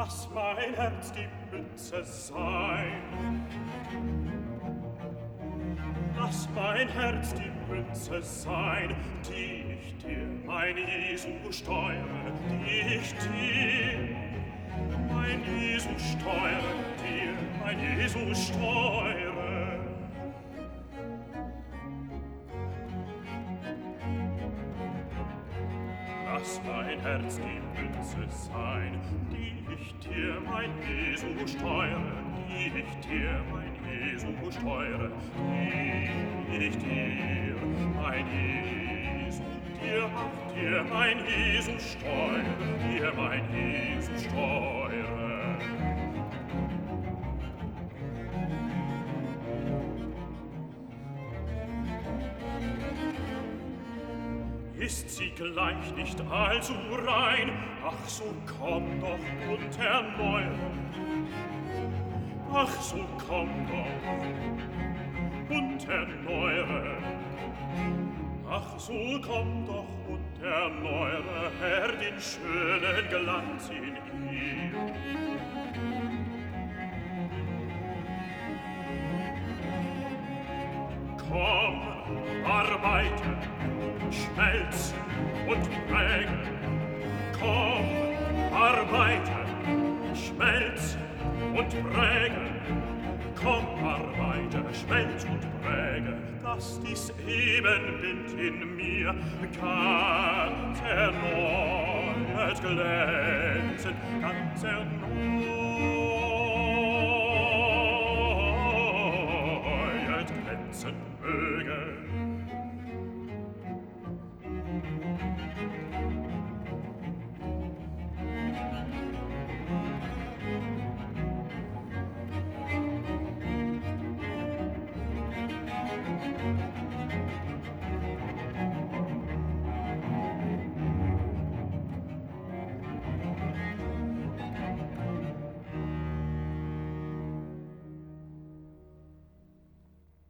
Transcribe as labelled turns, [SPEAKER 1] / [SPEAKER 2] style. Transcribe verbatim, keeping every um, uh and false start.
[SPEAKER 1] lass mein Herz die Münze sein. Lass mein Herz die Münze sein, die ich dir, mein Jesu, steuere, die ich dir, mein Jesu, steuere, dir, mein Jesu, steuere. Lass mein Herz die Münze sein, die ich dir, mein Jesu, steuere, die ich dir, mein Jesu, steuere, die ich dir, mein Jesu, dir, ach, dir, mein Jesu, steuere, dir, mein Jesu, steuere. Ist sie gleich nicht allzu rein, ach, so komm doch und erneuere. Ach, so komm doch und erneuere. Ach, so komm doch und erneuere, Herr, den schönen Glanz in ihr. Komm, arbeite, schmelz und präge. Komm, arbeite, schmelz und präge. Komm, arbeite, schmelz und präge, dass dies Ebenbild in mir ganz erneuert glänzen, ganz erneuert